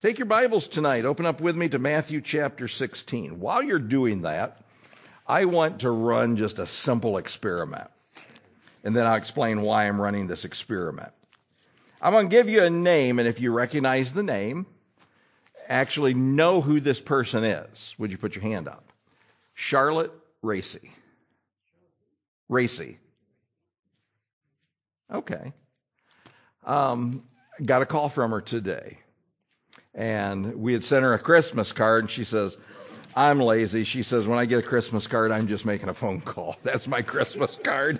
Take your Bibles tonight. Open up with me to Matthew chapter 16. While you're doing that, I want to run just a simple experiment. And then I'll explain why I'm running this experiment. I'm going to give you a name, and if you recognize the name, actually know who this person is. Would you put your hand up? Charlotte Racy. Racy. Okay. Got a call from her today. And we had sent her a Christmas card, and she says, I'm lazy. She says, when I get a Christmas card, I'm just making a phone call. That's my Christmas card.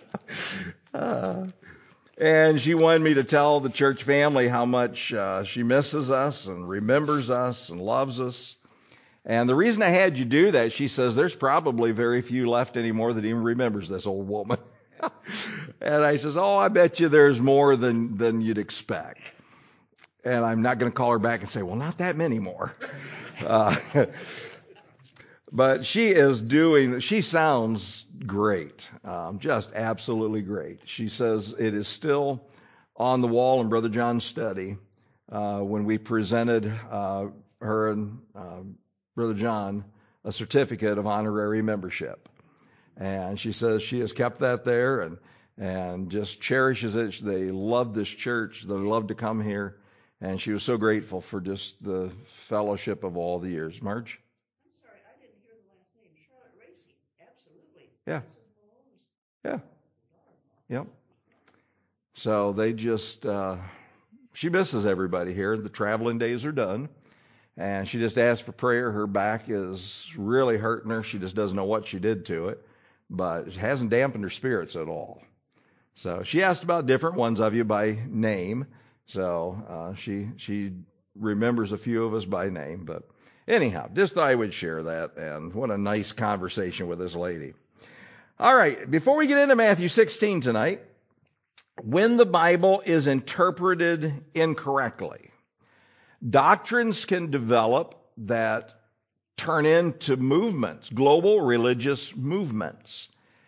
And she wanted me to tell the church family how much she misses us and remembers us and loves us. And the reason I had you do that, she says, there's probably very few left anymore that even remembers this old woman. And I says, I bet you there's more than you'd expect. And I'm not going to call her back and say, well, not that many more. But she sounds great, just absolutely great. She says it is still on the wall in Brother John's study when we presented her and Brother John a certificate of honorary membership. And she says she has kept that there and just cherishes it. They love this church. They love to come here. And she was so grateful for just the fellowship of all the years. Marge? I'm sorry, I didn't hear the last name. Charlotte Racy. Absolutely. Yeah. Yeah. Yep. So they just, she misses everybody here. The traveling days are done. And she just asked for prayer. Her back is really hurting her. She just doesn't know what she did to it. But it hasn't dampened her spirits at all. So she asked about different ones of you by name. So she remembers a few of us by name. But anyhow, just thought I would share that. And what a nice conversation with this lady. All right, before we get into Matthew 16 tonight, when the Bible is interpreted incorrectly, doctrines can develop that turn into movements, global religious movements.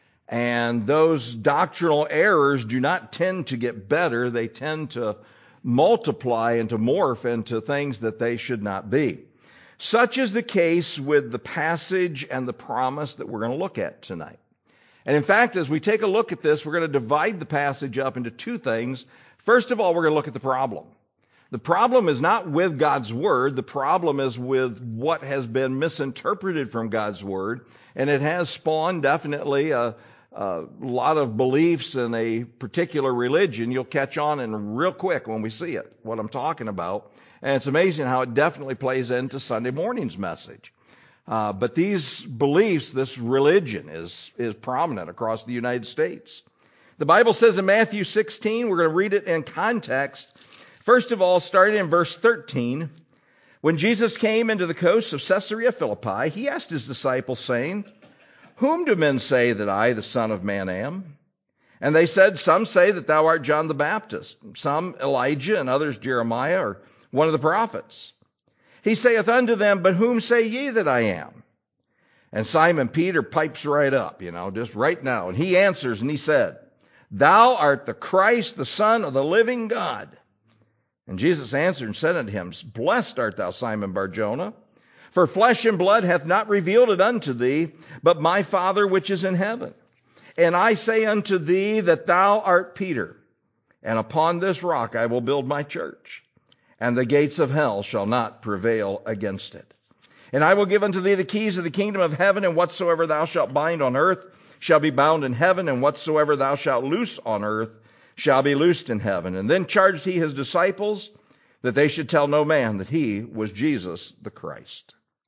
And those doctrinal errors do not tend to get better. They tend to multiply and to morph into things that they should not be. Such is the case with the passage and the promise that we're going to look at tonight. And in fact, as we take a look at this, we're going to divide the passage up into two things. First of all, we're going to look at the problem. The problem is not with God's Word. The problem is with what has been misinterpreted from God's Word. And it has spawned definitely a lot of beliefs in a particular religion. You'll catch on in real quick when we see it, what I'm talking about. And it's amazing how it definitely plays into Sunday morning's message. But these beliefs, this religion is prominent across the United States. The Bible says in Matthew 16, we're going to read it in context. First of all, starting in verse 13, when Jesus came into the coast of Caesarea Philippi, he asked his disciples, saying, whom do men say that I, the Son of Man, am? And they said, some say that thou art John the Baptist, some Elijah, and others Jeremiah, or one of the prophets. He saith unto them, but whom say ye that I am? And Simon Peter pipes right up, just right now. And he answers and he said, thou art the Christ, the Son of the living God. And Jesus answered and said unto him, blessed art thou, Simon Bar-Jonah, for flesh and blood hath not revealed it unto thee, but my Father which is in heaven. And I say unto thee that thou art Peter, and upon this rock I will build my church, and the gates of hell shall not prevail against it. And I will give unto thee the keys of the kingdom of heaven, and whatsoever thou shalt bind on earth shall be bound in heaven, and whatsoever thou shalt loose on earth shall be loosed in heaven. And then charged he his disciples that they should tell no man that he was Jesus the Christ.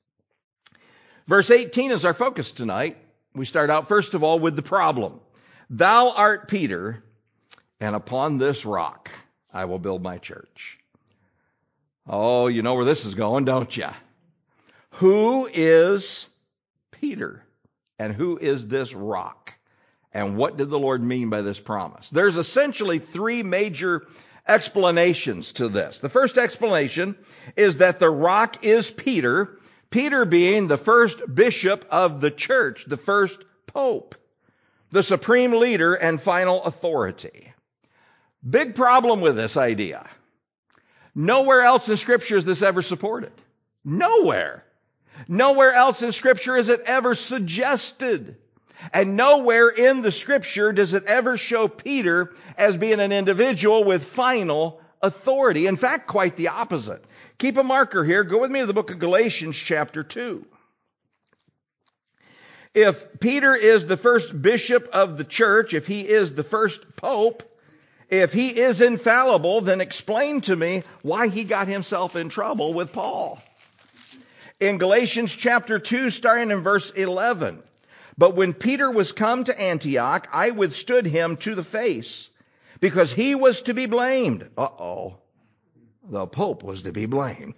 Verse 18 is our focus tonight. We start out first of all with the problem. Thou art Peter, and upon this rock I will build my church. Oh, you know where this is going, don't you? Who is Peter? And who is this rock? And what did the Lord mean by this promise? There's essentially three major explanations to this. The first explanation is that the rock is Peter, Peter being the first bishop of the church, the first pope, the supreme leader and final authority. Big problem with this idea. Nowhere else in Scripture is this ever supported. Nowhere. Nowhere else in Scripture is it ever suggested. And nowhere in the Scripture does it ever show Peter as being an individual with final authority. In fact, quite the opposite. Keep a marker here. Go with me to the book of Galatians chapter 2. If Peter is the first bishop of the church, if he is the first pope, if he is infallible, then explain to me why he got himself in trouble with Paul. In Galatians chapter 2, starting in verse 11, but when Peter was come to Antioch, I withstood him to the face, because he was to be blamed. The Pope was to be blamed.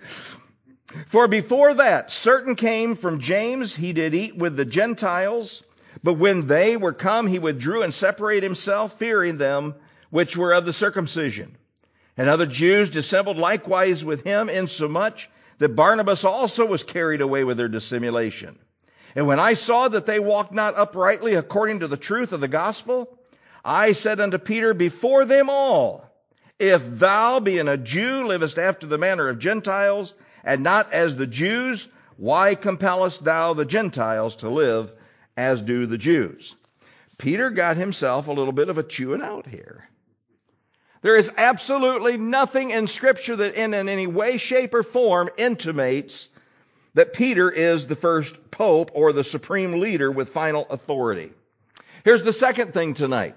For before that, certain came from James, he did eat with the Gentiles, but when they were come, he withdrew and separated himself, fearing them which were of the circumcision. And other Jews dissembled likewise with him, insomuch that Barnabas also was carried away with their dissimulation. And when I saw that they walked not uprightly according to the truth of the gospel, I said unto Peter before them all, if thou, being a Jew, livest after the manner of Gentiles, and not as the Jews, why compellest thou the Gentiles to live as do the Jews? Peter got himself a little bit of a chewing out here. There is absolutely nothing in Scripture that in any way, shape, or form intimates that Peter is the first pope or the supreme leader with final authority. Here's the second thing tonight.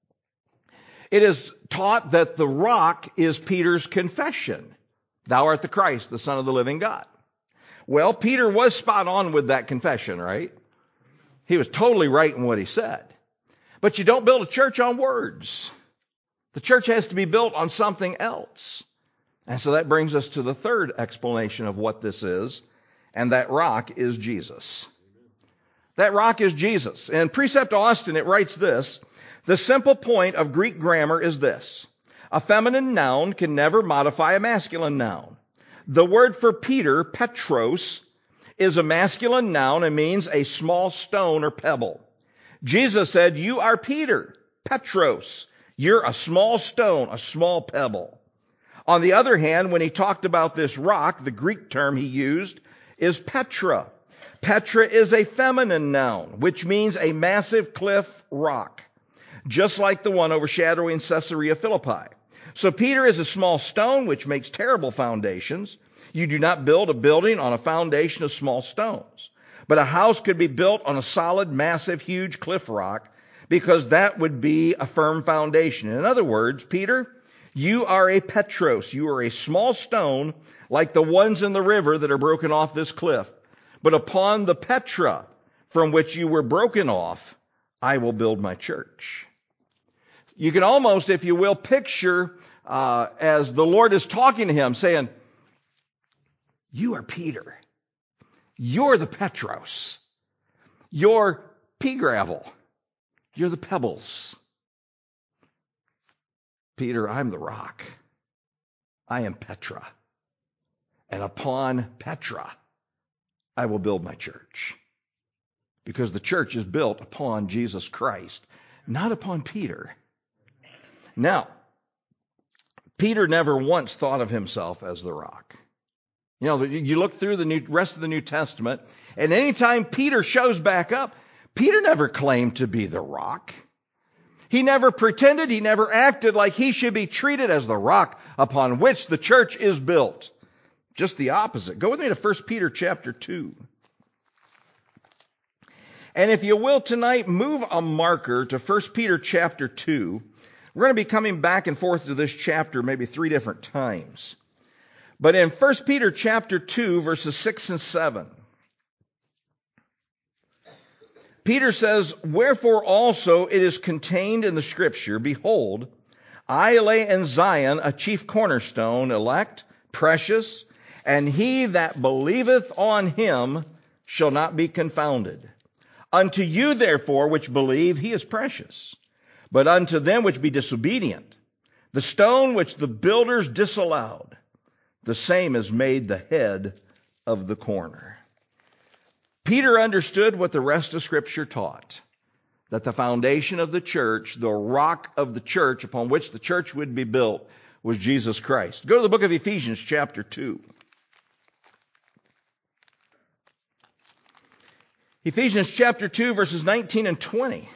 It is taught that the rock is Peter's confession. Thou art the Christ, the Son of the living God. Well, Peter was spot on with that confession, right? He was totally right in what he said. But you don't build a church on words. The church has to be built on something else. And so that brings us to the third explanation of what this is. And that rock is Jesus. That rock is Jesus. In Precept Austin, it writes this: the simple point of Greek grammar is this: a feminine noun can never modify a masculine noun. The word for Peter, Petros, is a masculine noun and means a small stone or pebble. Jesus said, you are Peter, Petros. You're a small stone, a small pebble. On the other hand, when he talked about this rock, the Greek term he used is Petra. Petra is a feminine noun, which means a massive cliff rock, just like the one overshadowing Caesarea Philippi. So Peter is a small stone, which makes terrible foundations. You do not build a building on a foundation of small stones. But a house could be built on a solid, massive, huge cliff rock, because that would be a firm foundation. In other words, Peter, you are a Petros. You are a small stone like the ones in the river that are broken off this cliff. But upon the Petra from which you were broken off, I will build my church. You can almost, if you will, picture as the Lord is talking to him, saying, you are Peter. You're the Petros. You're pea gravel. You're the pebbles. Peter, I'm the rock. I am Petra. And upon Petra, I will build my church. Because the church is built upon Jesus Christ, not upon Peter. Now, Peter never once thought of himself as the rock. You know, you look through the rest of the New Testament, and anytime Peter shows back up, Peter never claimed to be the rock. He never pretended, he never acted like he should be treated as the rock upon which the church is built. Just the opposite. Go with me to 1 Peter chapter 2. And if you will tonight, move a marker to 1 Peter chapter 2. We're going to be coming back and forth to this chapter maybe 3 different times. But in 1 Peter chapter 2, verses 6 and 7, Peter says, wherefore also it is contained in the Scripture, behold, I lay in Zion a chief cornerstone, elect, precious, and he that believeth on him shall not be confounded. Unto you therefore which believe he is precious, but unto them which be disobedient, the stone which the builders disallowed, the same is made the head of the corner. Peter understood what the rest of Scripture taught, that the foundation of the church, the rock of the church upon which the church would be built, was Jesus Christ. Go to the book of Ephesians chapter 2. Ephesians chapter 2 verses 19 and 20.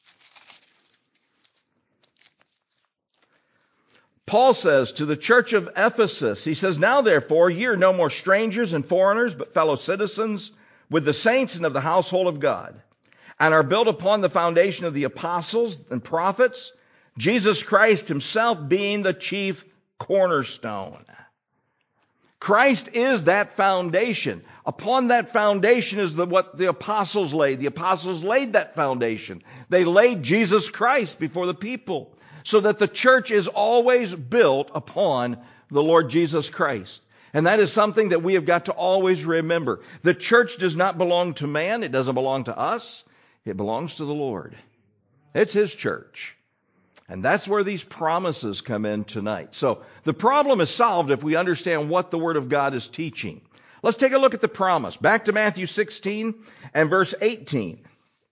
Paul says to the church of Ephesus, he says, "Now therefore ye are no more strangers and foreigners, but fellow citizens with the saints and of the household of God, and are built upon the foundation of the apostles and prophets, Jesus Christ himself being the chief cornerstone." Christ is that foundation. Upon that foundation is what the apostles laid. The apostles laid that foundation. They laid Jesus Christ before the people, so that the church is always built upon the Lord Jesus Christ. And that is something that we have got to always remember. The church does not belong to man. It doesn't belong to us. It belongs to the Lord. It's His church. And that's where these promises come in tonight. So the problem is solved if we understand what the Word of God is teaching. Let's take a look at the promise. Back to Matthew 16 and verse 18.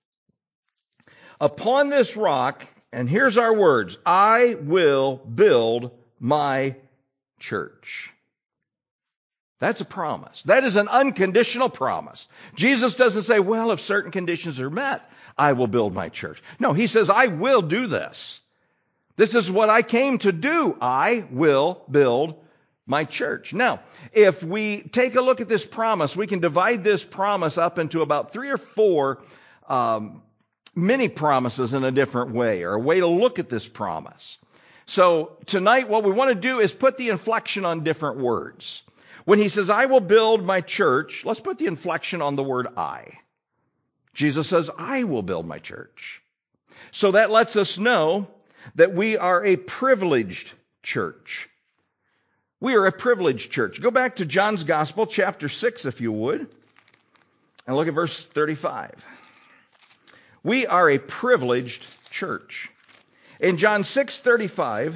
"Upon this rock," and here's our words, "I will build my church." That's a promise. That is an unconditional promise. Jesus doesn't say, well, if certain conditions are met, I will build my church. No, He says, I will do this. This is what I came to do. I will build my church. Now, if we take a look at this promise, we can divide this promise up into about 3 or 4 mini promises in a different way, or a way to look at this promise. So tonight what we want to do is put the inflection on different words. When He says, I will build my church, let's put the inflection on the word I. Jesus says, I will build my church. So that lets us know that we are a privileged church. We are a privileged church. Go back to John's Gospel, chapter 6, if you would, and look at verse 35. We are a privileged church. In John 6:35,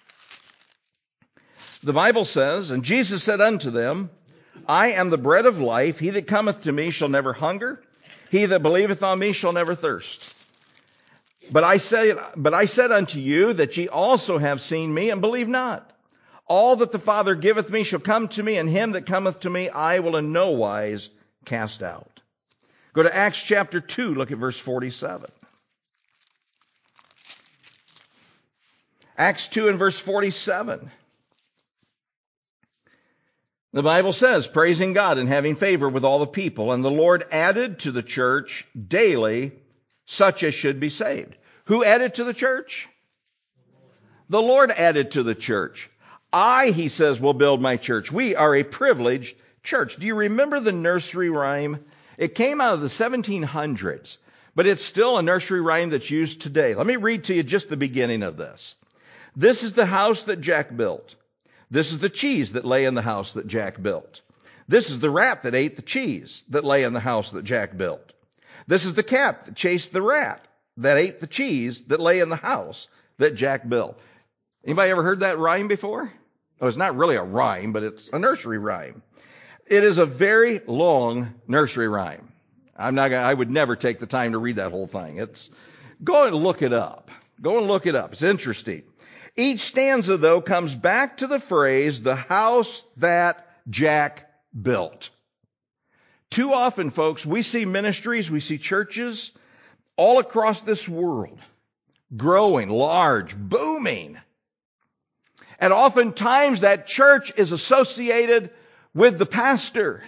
the Bible says, "And Jesus said unto them, I am the bread of life. He that cometh to me shall never hunger. He that believeth on me shall never thirst. But I said unto you that ye also have seen me and believe not. All that the Father giveth me shall come to me, and him that cometh to me I will in no wise cast out." Go to Acts chapter 2, look at verse 47. Acts 2 and verse 47. The Bible says, "Praising God and having favor with all the people, and the Lord added to the church daily such as should be saved." Who added to the church? The Lord added to the church. I, He says, will build my church. We are a privileged church. Do you remember the nursery rhyme? It came out of the 1700s, but it's still a nursery rhyme that's used today. Let me read to you just the beginning of this. "This is the house that Jack built. This is the cheese that lay in the house that Jack built. This is the rat that ate the cheese that lay in the house that Jack built. This is the cat that chased the rat that ate the cheese that lay in the house that Jack built." Anybody ever heard that rhyme before? Oh, it's not really a rhyme, but it's a nursery rhyme. It is a very long nursery rhyme. I would never take the time to read that whole thing. Go and look it up. Go and look it up. It's interesting. Each stanza, though, comes back to the phrase, "the house that Jack built." Too often, folks, we see ministries, we see churches all across this world growing, large, booming. And oftentimes that church is associated with the pastor.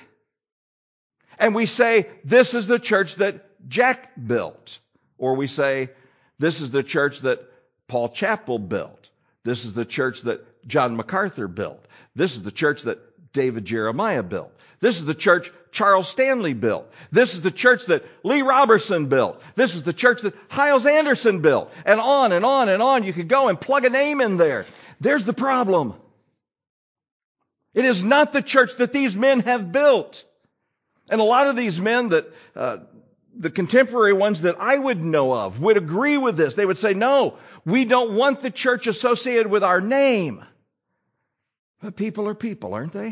And we say, this is the church that Jack built. Or we say, this is the church that Paul Chappell built. This is the church that John MacArthur built. This is the church that David Jeremiah built. This is the church Charles Stanley built. This is the church that Lee Robertson built. This is the church that Hyles Anderson built. And on and on and on. You could go and plug a name in there. There's the problem. It is not the church that these men have built. And a lot of these men that, the contemporary ones that I would know of, would agree with this. They would say, no, we don't want the church associated with our name. But people are people, aren't they?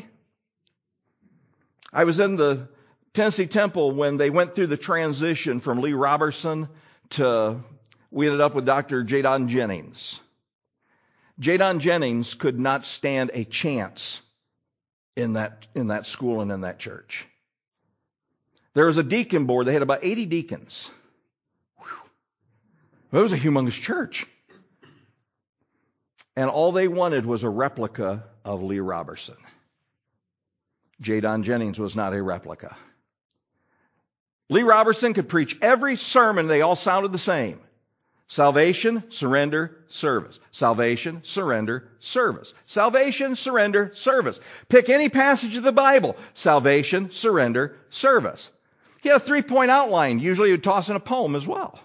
I was in the Tennessee Temple when they went through the transition from Lee Robertson to, we ended up with Dr. Jadon Jennings. Jadon Jennings could not stand a chance in that school and in that church. There was a deacon board. They had about 80 deacons. Whew. It was a humongous church. And all they wanted was a replica of Lee Roberson. Jadon Jennings was not a replica. Lee Roberson could preach every sermon. They all sounded the same. Salvation, surrender, service. Salvation, surrender, service. Salvation, surrender, service. Pick any passage of the Bible. Salvation, surrender, service. He had a 3-point outline. Usually he'd toss in a poem as well.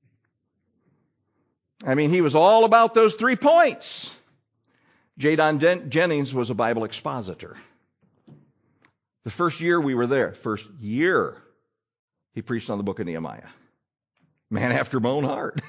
I mean, he was all about those 3 points. Jadon Jennings was a Bible expositor. The first year we were there, he preached on the book of Nehemiah. Man after my own heart.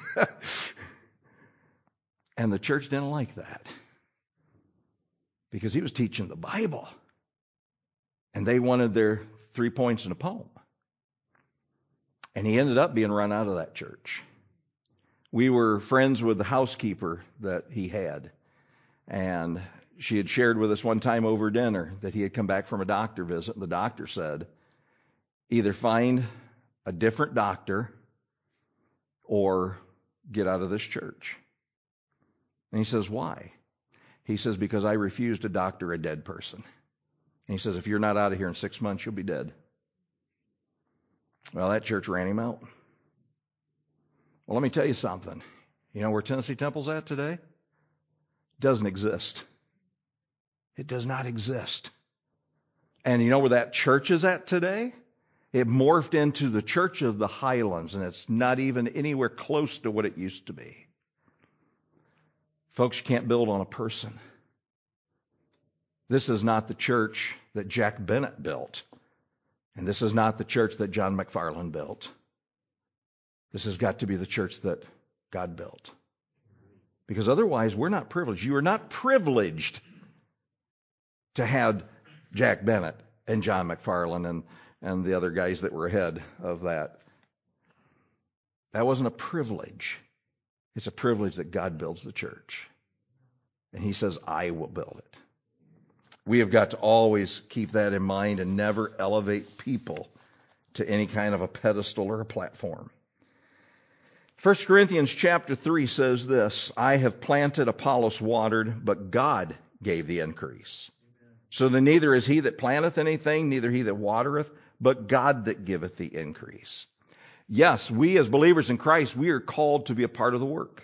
And the church didn't like that. Because he was teaching the Bible. And they wanted their 3 points in a poem. And he ended up being run out of that church. We were friends with the housekeeper that he had. And she had shared with us one time over dinner that he had come back from a doctor visit. And the doctor said, either find a different doctor or get out of this church. And he says, why? He says, because I refuse to doctor a dead person. And he says, if you're not out of here in 6 months, you'll be dead. Well, that church ran him out. Well, let me tell you something. You know where Tennessee Temple's at today? It doesn't exist. It does not exist. And you know where that church is at today? It morphed into the Church of the Highlands, and it's not even anywhere close to what it used to be. Folks, you can't build on a person. This is not the church that Jack Bennett built. And this is not the church that John McFarland built. This has got to be the church that God built. Because otherwise, we're not privileged. You are not privileged to have Jack Bennett and John McFarland and the other guys that were ahead of that. That wasn't a privilege. It's a privilege that God builds the church. And he says, I will build it. We have got to always keep that in mind and never elevate people to any kind of a pedestal or a platform. 1 Corinthians chapter 3 says this, I have planted, Apollos watered, but God gave the increase. So then neither is he that planteth anything, neither he that watereth, but God that giveth the increase. Yes, we as believers in Christ, we are called to be a part of the work.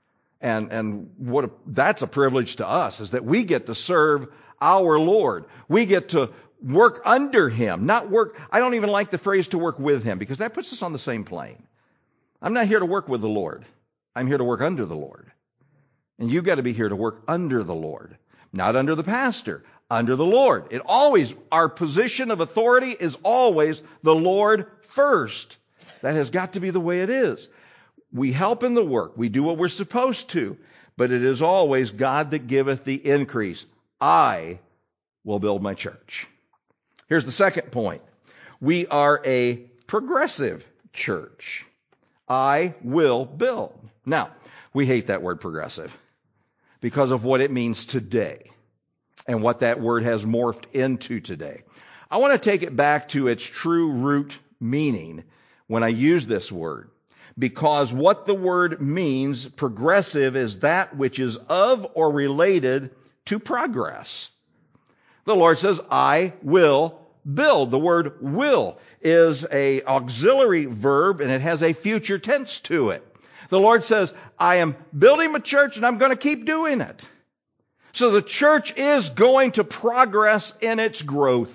And that's a privilege to us, is that we get to serve our Lord. We get to work under him, not work. I don't even like the phrase to work with him, because that puts us on the same plane. I'm not here to work with the Lord. I'm here to work under the Lord. And you've got to be here to work under the Lord, not under the pastor, under the Lord. Our position of authority is always the Lord first. That has got to be the way it is. We help in the work. We do what we're supposed to. But it is always God that giveth the increase. I will build my church. Here's the second point. We are a progressive church. I will build. Now, we hate that word progressive because of what it means today and what that word has morphed into today. I want to take it back to its true root meaning when I use this word, because what the word means, progressive, is that which is of or related to progress. The Lord says, I will build. The word will is an auxiliary verb, and it has a future tense to it. The Lord says, I am building my church, and I'm going to keep doing it. So the church is going to progress in its growth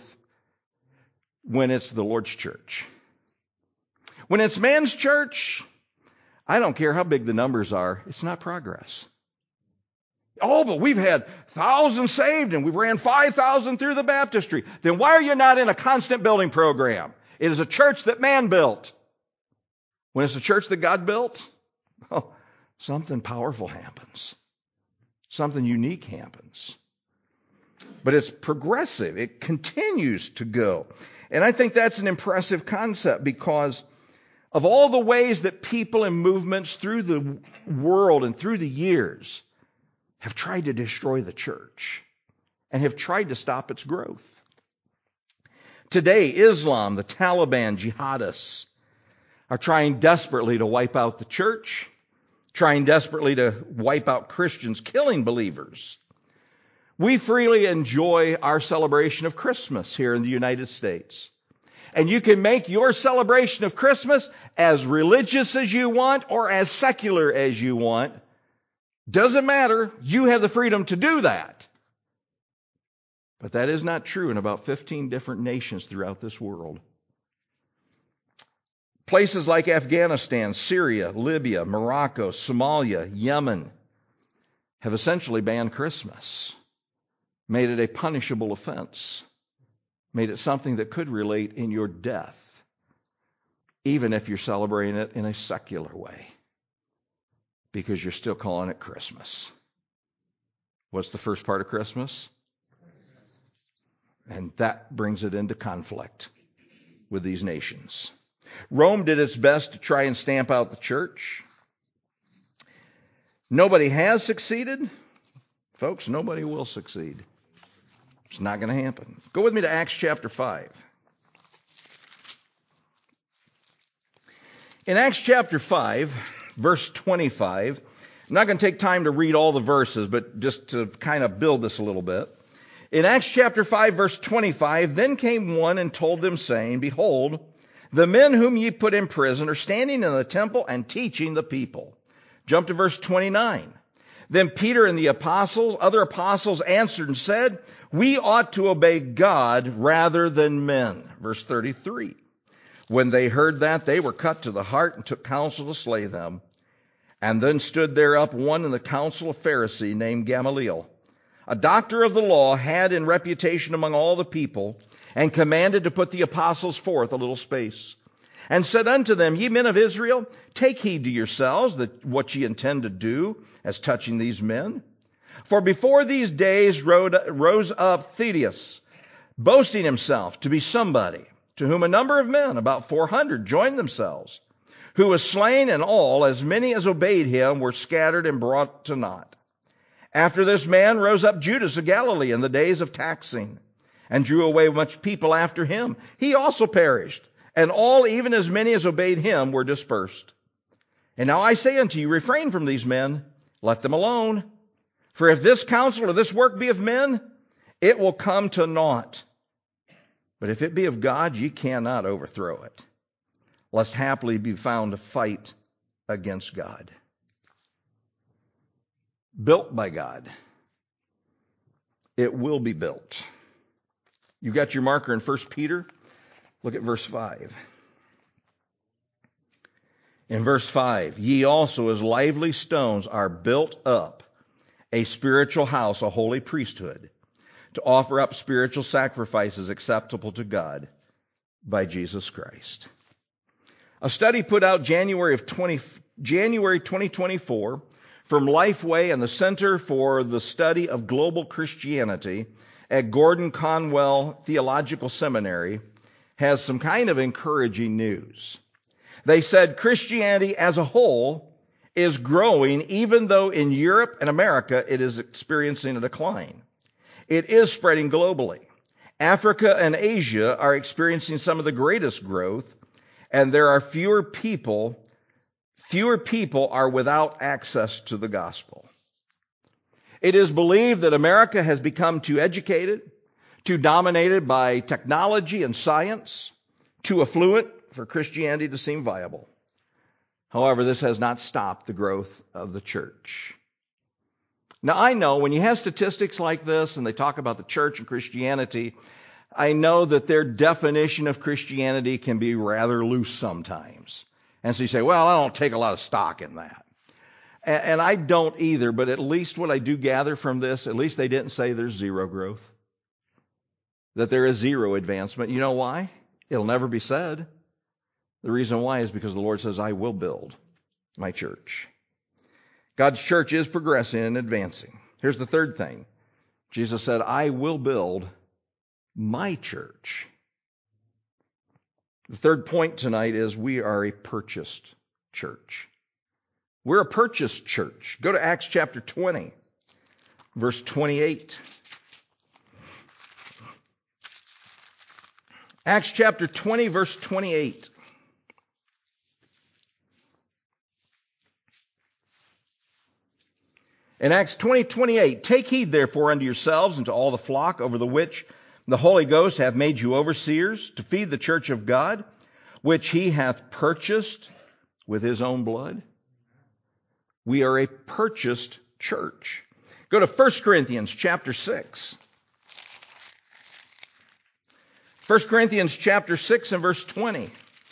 when it's the Lord's church. When it's man's church, I don't care how big the numbers are, it's not progress. Oh, but we've had thousands saved and we ran 5,000 through the baptistry. Then why are you not in a constant building program? It is a church that man built. When it's a church that God built, something powerful happens. Something unique happens. But it's progressive. It continues to go. And I think that's an impressive concept, because of all the ways that people and movements through the world and through the years have tried to destroy the church and have tried to stop its growth. Today, Islam, the Taliban, jihadists are trying desperately to wipe out the church, trying desperately to wipe out Christians, killing believers. We freely enjoy our celebration of Christmas here in the United States. And you can make your celebration of Christmas as religious as you want or as secular as you want. Doesn't matter. You have the freedom to do that. But that is not true in about 15 different nations throughout this world. Places like Afghanistan, Syria, Libya, Morocco, Somalia, Yemen have essentially banned Christmas, made it a punishable offense, made it something that could relate in your death, even if you're celebrating it in a secular way, because you're still calling it Christmas. What's the first part of Christmas? And that brings it into conflict with these nations. Rome did its best to try and stamp out the church. Nobody has succeeded. Folks, nobody will succeed. It's not going to happen. Go with me to Acts chapter 5. In Acts chapter 5, verse 25, I'm not going to take time to read all the verses, but just to kind of build this a little bit. In Acts chapter 5, verse 25, then came one and told them, saying, Behold, the men whom ye put in prison are standing in the temple and teaching the people. Jump to verse 29. Then Peter and the other apostles answered and said, We ought to obey God rather than men. Verse 33. When they heard that, they were cut to the heart and took counsel to slay them. And then stood there up one in the council, a Pharisee named Gamaliel, a doctor of the law, had in reputation among all the people, and commanded to put the apostles forth a little space, and said unto them, Ye men of Israel, take heed to yourselves that what ye intend to do as touching these men. For before these days rose up Theudas, boasting himself to be somebody, to whom a number of men, about 400, joined themselves, who was slain, and all, as many as obeyed him, were scattered and brought to naught. After this man rose up Judas of Galilee in the days of taxing, and drew away much people after him. He also perished, and all, even as many as obeyed him, were dispersed. And now I say unto you, refrain from these men, let them alone. For if this counsel or this work be of men, it will come to naught. But if it be of God, ye cannot overthrow it, lest haply be found to fight against God. Built by God. It will be built. You've got your marker in 1 Peter. Look at verse 5. In verse 5, ye also as lively stones are built up a spiritual house, a holy priesthood, to offer up spiritual sacrifices acceptable to God by Jesus Christ. A study put out January 2024 from Lifeway and the Center for the Study of Global Christianity at Gordon Conwell Theological Seminary has some kind of encouraging news. They said Christianity as a whole is growing, even though in Europe and America it is experiencing a decline. It is spreading globally. Africa and Asia are experiencing some of the greatest growth, and there are fewer people are without access to the gospel. It is believed that America has become too educated, too dominated by technology and science, too affluent for Christianity to seem viable. However, this has not stopped the growth of the church. Now, I know when you have statistics like this and they talk about the church and Christianity, I know that their definition of Christianity can be rather loose sometimes. And so you say, well, I don't take a lot of stock in that. And I don't either, but at least what I do gather from this, at least they didn't say there's zero growth, that there is zero advancement. You know why? It'll never be said. The reason why is because the Lord says, I will build my church. God's church is progressing and advancing. Here's the third thing. Jesus said, I will build my church. The third point tonight is we are a purchased church. We're a purchased church. Go to Acts chapter 20. verse 28. Acts chapter 20, verse 28. In Acts 20:28, take heed therefore unto yourselves and to all the flock over the which the Holy Ghost hath made you overseers, to feed the church of God, which he hath purchased with his own blood. We are a purchased church. Go to 1 Corinthians chapter 6. 1 Corinthians chapter 6 and verse 20.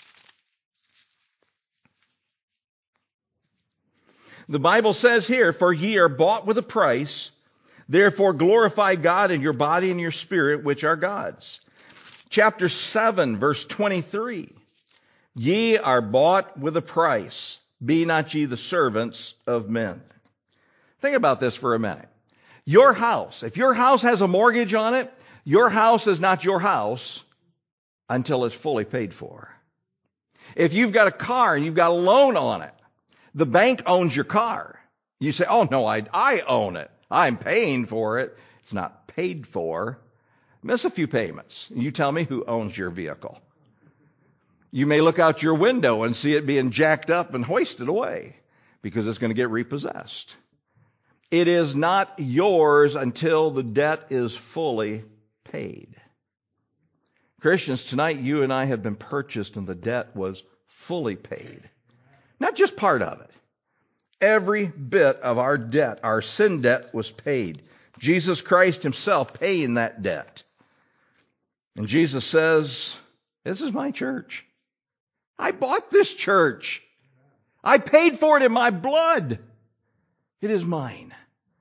The Bible says here, for ye are bought with a price, therefore glorify God in your body and your spirit, which are God's. Chapter 7, verse 23. Ye are bought with a price. Be not ye the servants of men. Think about this for a minute. Your house, if your house has a mortgage on it, your house is not your house until it's fully paid for. If you've got a car and you've got a loan on it, the bank owns your car. You say, oh no, I own it. I'm paying for it. It's not paid for. Miss a few payments. You tell me who owns your vehicle. You may look out your window and see it being jacked up and hoisted away because it's going to get repossessed. It is not yours until the debt is fully paid. Christians, tonight you and I have been purchased and the debt was fully paid. Not just part of it. Every bit of our debt, our sin debt, was paid. Jesus Christ himself paying that debt. And Jesus says, this is my church. I bought this church. I paid for it in my blood. It is mine.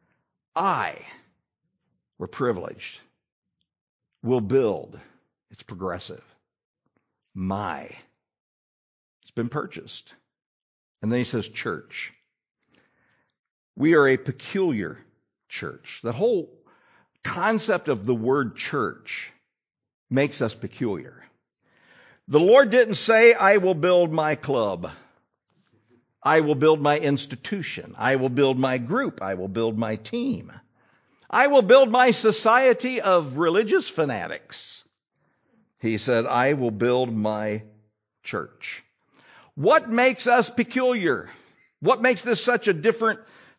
We're privileged. We'll build. It's progressive. It's been purchased. And then he says church. We are a peculiar church. The whole concept of the word church makes us peculiar. The Lord didn't say, I will build my club. I will build my institution. I will build my group. I will build my team. I will build my society of religious fanatics. He said, I will build my church. What makes us peculiar? What makes this such a different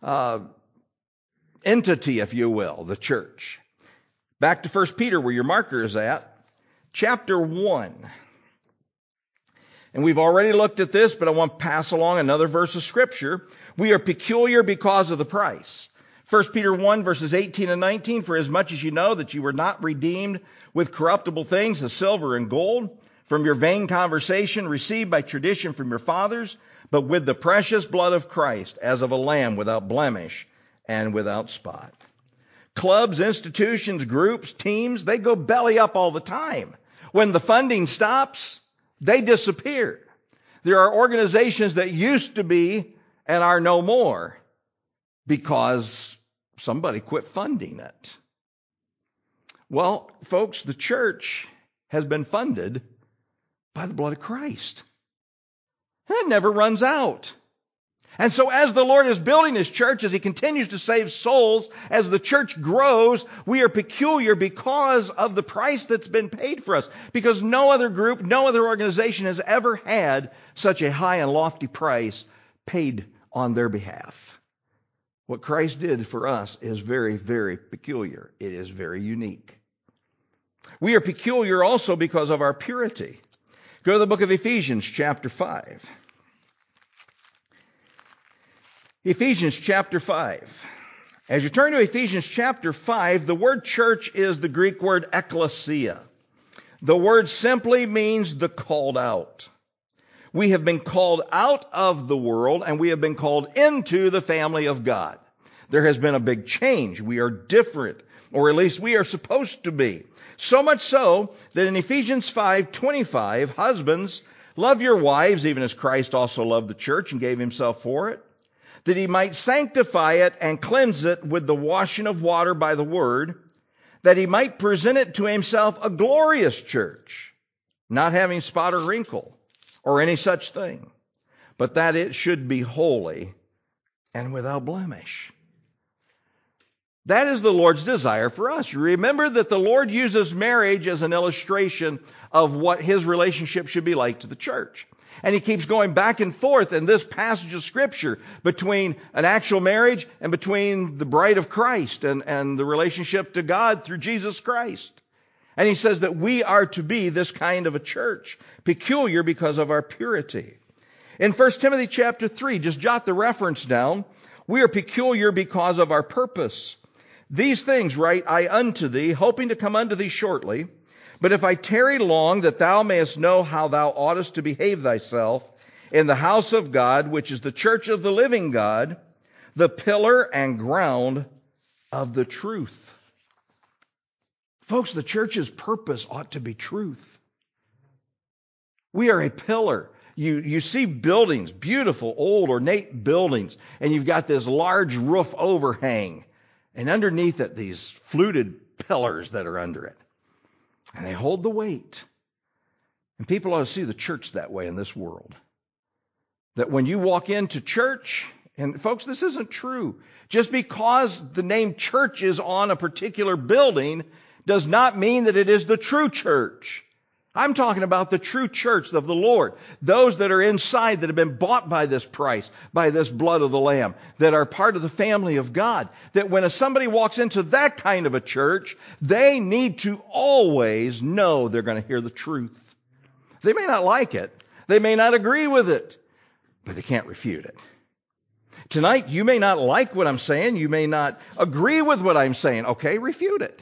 entity, if you will, the church? Back to 1 Peter, where your marker is at, chapter 1. And we've already looked at this, but I want to pass along another verse of Scripture. We are peculiar because of the price. 1 Peter 1, verses 18 and 19, for as much as you know that you were not redeemed with corruptible things, as silver and gold, from your vain conversation received by tradition from your fathers, but with the precious blood of Christ, as of a lamb without blemish and without spot. Clubs, institutions, groups, teams, they go belly up all the time. When the funding stops, they disappear. There are organizations that used to be and are no more because somebody quit funding it. Well, folks, the church has been funded by the blood of Christ. And it never runs out. And so as the Lord is building his church, as he continues to save souls, as the church grows, we are peculiar because of the price that's been paid for us. Because no other group, no other organization has ever had such a high and lofty price paid on their behalf. What Christ did for us is very, very peculiar. It is very unique. We are peculiar also because of our purity. Go to the book of Ephesians, chapter 5. Ephesians chapter 5. As you turn to Ephesians chapter 5, the word church is the Greek word ekklesia. The word simply means the called out. We have been called out of the world and we have been called into the family of God. There has been a big change. We are different, or at least we are supposed to be. So much so that in Ephesians 5:25, husbands, love your wives even as Christ also loved the church and gave himself for it, that he might sanctify it and cleanse it with the washing of water by the word, that he might present it to himself a glorious church, not having spot or wrinkle or any such thing, but that it should be holy and without blemish. That is the Lord's desire for us. You remember that the Lord uses marriage as an illustration of what His relationship should be like to the church. And He keeps going back and forth in this passage of Scripture between an actual marriage and between the bride of Christ and the relationship to God through Jesus Christ. And He says that we are to be this kind of a church, peculiar because of our purity. In 1 Timothy chapter 3, just jot the reference down, we are peculiar because of our purpose. These things write I unto thee, hoping to come unto thee shortly. But if I tarry long, that thou mayest know how thou oughtest to behave thyself in the house of God, which is the church of the living God, the pillar and ground of the truth. Folks, the church's purpose ought to be truth. We are a pillar. You see buildings, beautiful, old, ornate buildings, and you've got this large roof overhang. And underneath it, these fluted pillars that are under it. And they hold the weight. And people ought to see the church that way in this world. That when you walk into church, and folks, this isn't true. Just because the name church is on a particular building does not mean that it is the true church. I'm talking about the true church of the Lord. Those that are inside that have been bought by this price, by this blood of the Lamb, that are part of the family of God. That when somebody walks into that kind of a church, they need to always know they're going to hear the truth. They may not like it. They may not agree with it. But they can't refute it. Tonight, you may not like what I'm saying. You may not agree with what I'm saying. Okay, refute it.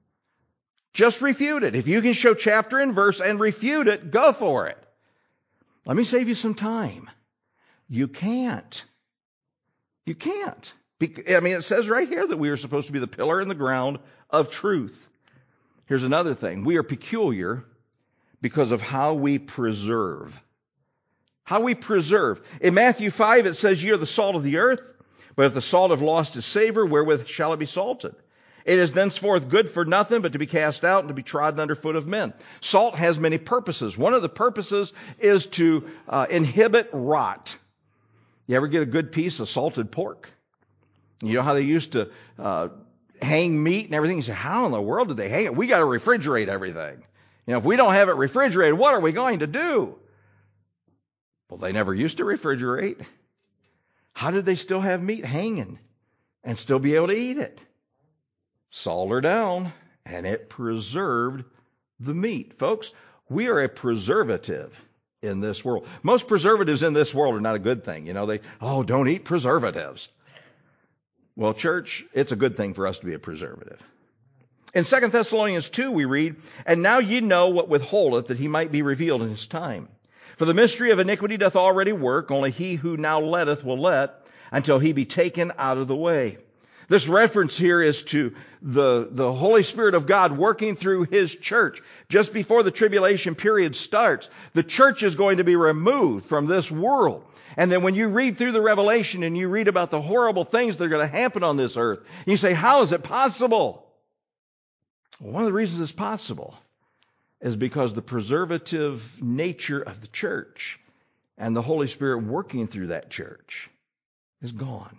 Just refute it. If you can show chapter and verse and refute it, go for it. Let me save you some time. You can't. You can't. It says right here that we are supposed to be the pillar and the ground of truth. Here's another thing. We are peculiar because of how we preserve. How we preserve. In Matthew 5, it says, ye are the salt of the earth, but if the salt have lost its savor, wherewith shall it be salted? It is thenceforth good for nothing but to be cast out and to be trodden under foot of men. Salt has many purposes. One of the purposes is to inhibit rot. You ever get a good piece of salted pork? You know how they used to hang meat and everything? You say, how in the world did they hang it? We got to refrigerate everything. If we don't have it refrigerated, what are we going to do? Well, they never used to refrigerate. How did they still have meat hanging and still be able to eat it? Salt her down, and it preserved the meat. Folks, we are a preservative in this world. Most preservatives in this world are not a good thing. Don't eat preservatives. Well, church, it's a good thing for us to be a preservative. In 2 Thessalonians 2, we read, and now ye know what withholdeth, that he might be revealed in his time. For the mystery of iniquity doth already work, only he who now letteth will let, until he be taken out of the way. This reference here is to the Holy Spirit of God working through His church. Just before the tribulation period starts, the church is going to be removed from this world. And then when you read through the Revelation and you read about the horrible things that are going to happen on this earth, you say, how is it possible? Well, one of the reasons it's possible is because the preservative nature of the church and the Holy Spirit working through that church is gone.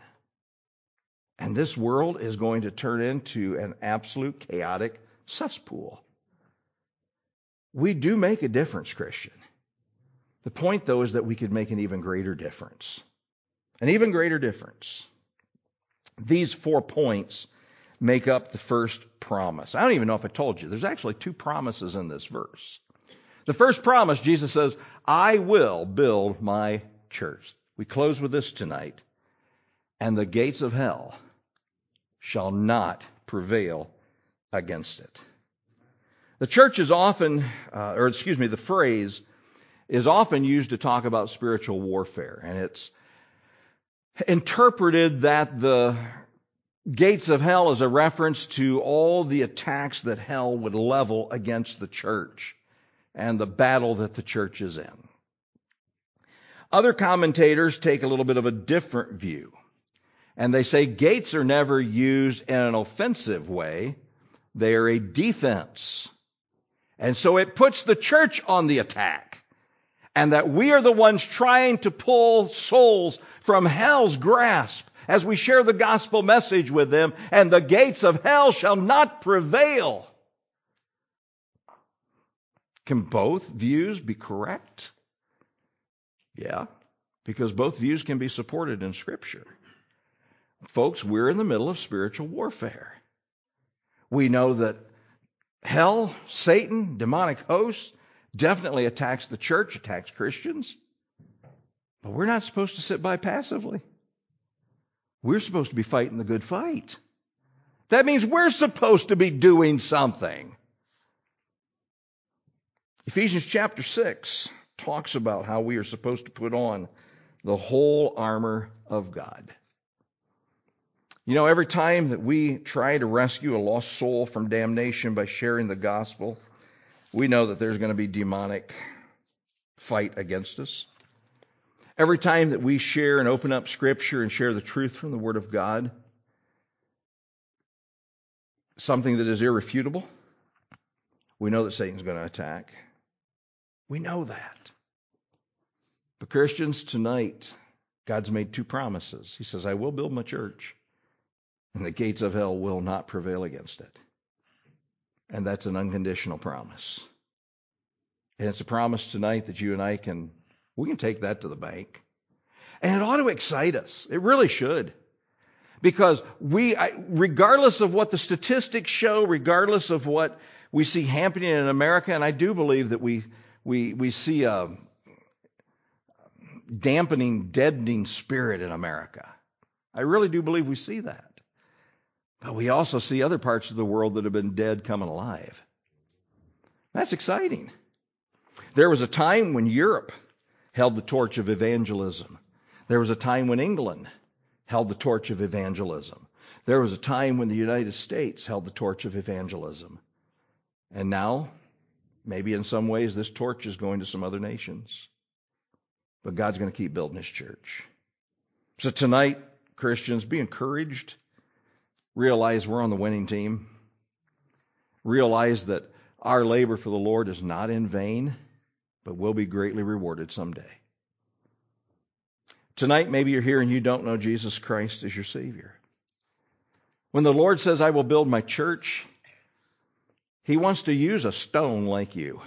And this world is going to turn into an absolute chaotic cesspool. We do make a difference, Christian. The point, though, is that we could make an even greater difference. An even greater difference. These 4 points make up the first promise. I don't even know if I told you. There's actually 2 promises in this verse. The first promise, Jesus says, I will build my church. We close with this tonight. And the gates of hell shall not prevail against it. The church is often, the phrase is often used to talk about spiritual warfare. And it's interpreted that the gates of hell is a reference to all the attacks that hell would level against the church and the battle that the church is in. Other commentators take a little bit of a different view. And they say gates are never used in an offensive way. They are a defense. And so it puts the church on the attack. And that we are the ones trying to pull souls from hell's grasp as we share the gospel message with them, and the gates of hell shall not prevail. Can both views be correct? Yeah, because both views can be supported in Scripture. Folks, we're in the middle of spiritual warfare. We know that hell, Satan, demonic hosts, definitely attacks the church, attacks Christians. But we're not supposed to sit by passively. We're supposed to be fighting the good fight. That means we're supposed to be doing something. Ephesians chapter 6 talks about how we are supposed to put on the whole armor of God. You know, every time that we try to rescue a lost soul from damnation by sharing the gospel, we know that there's going to be demonic fight against us. Every time that we share and open up Scripture and share the truth from the Word of God, something that is irrefutable, we know that Satan's going to attack. We know that. But Christians, tonight, God's made two promises. He says, I will build my church, and the gates of hell will not prevail against it. And that's an unconditional promise. And it's a promise tonight that you and I can take that to the bank. And it ought to excite us. It really should. Because regardless of what the statistics show, regardless of what we see happening in America, and I do believe that we see a dampening, deadening spirit in America. I really do believe we see that. But we also see other parts of the world that have been dead coming alive. That's exciting. There was a time when Europe held the torch of evangelism. There was a time when England held the torch of evangelism. There was a time when the United States held the torch of evangelism. And now, maybe in some ways, this torch is going to some other nations. But God's going to keep building His church. So tonight, Christians, be encouraged. Realize we're on the winning team. Realize that our labor for the Lord is not in vain, but will be greatly rewarded someday. Tonight, maybe you're here and you don't know Jesus Christ as your Savior. When the Lord says, I will build my church, He wants to use a stone like you.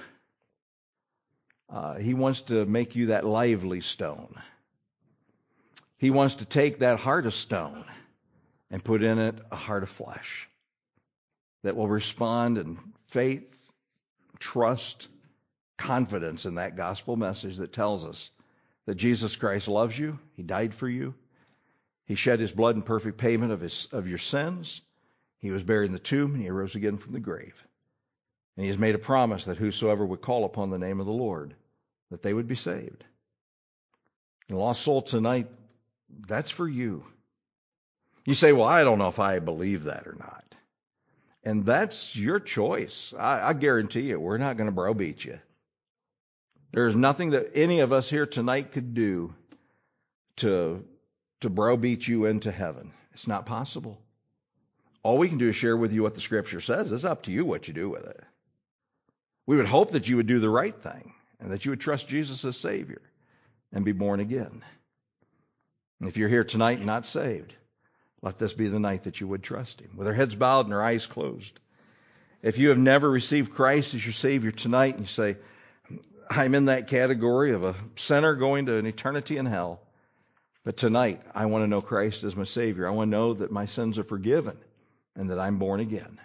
He wants to make you that lively stone. He wants to take that heart of stone and put in it a heart of flesh that will respond in faith, trust, confidence in that gospel message that tells us that Jesus Christ loves you. He died for you. He shed His blood in perfect payment of your sins. He was buried in the tomb, and He arose again from the grave. And He has made a promise that whosoever would call upon the name of the Lord, that they would be saved. And lost soul tonight, that's for you. You say, well, I don't know if I believe that or not. And that's your choice. I guarantee you, we're not going to browbeat you. There's nothing that any of us here tonight could do to browbeat you into heaven. It's not possible. All we can do is share with you what the Scripture says. It's up to you what you do with it. We would hope that you would do the right thing and that you would trust Jesus as Savior and be born again. And if you're here tonight and not saved, let this be the night that you would trust Him, with our heads bowed and our eyes closed. If you have never received Christ as your Savior tonight and you say, I'm in that category of a sinner going to an eternity in hell, but tonight I want to know Christ as my Savior. I want to know that my sins are forgiven and that I'm born again.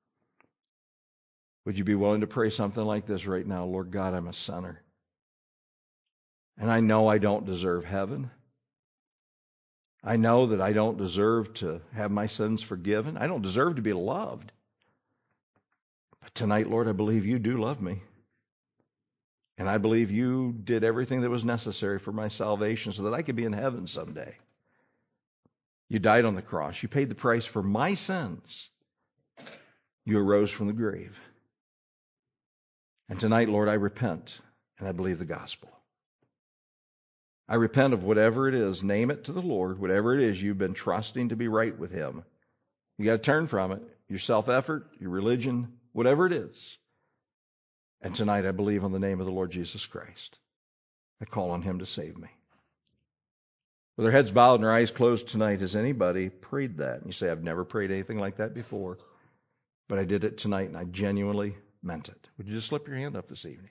Would you be willing to pray something like this right now? Lord God, I'm a sinner. And I know I don't deserve heaven. I know that I don't deserve to have my sins forgiven. I don't deserve to be loved. But tonight, Lord, I believe you do love me. And I believe you did everything that was necessary for my salvation so that I could be in heaven someday. You died on the cross. You paid the price for my sins. You arose from the grave. And tonight, Lord, I repent and I believe the gospel. I repent of whatever it is. Name it to the Lord. Whatever it is you've been trusting to be right with Him. You got to turn from it. Your self-effort, your religion, whatever it is. And tonight I believe on the name of the Lord Jesus Christ. I call on Him to save me. With their heads bowed and their eyes closed tonight, has anybody prayed that? And you say, I've never prayed anything like that before, but I did it tonight and I genuinely meant it. Would you just slip your hand up this evening?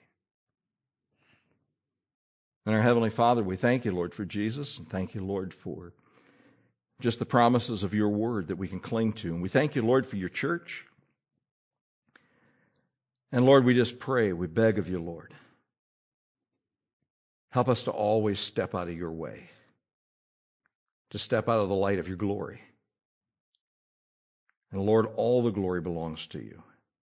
And our Heavenly Father, we thank you, Lord, for Jesus, and thank you, Lord, for just the promises of your word that we can cling to. And we thank you, Lord, for your church. And Lord, we just pray, we beg of you, Lord, help us to always step out of your way, to step out of the light of your glory. And Lord, all the glory belongs to you.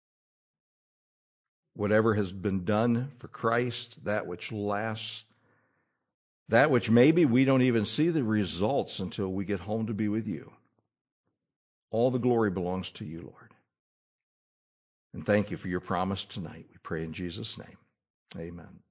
Whatever has been done for Christ, that which lasts, that which maybe we don't even see the results until we get home to be with you. All the glory belongs to you, Lord. And thank you for your promise tonight. We pray in Jesus' name. Amen.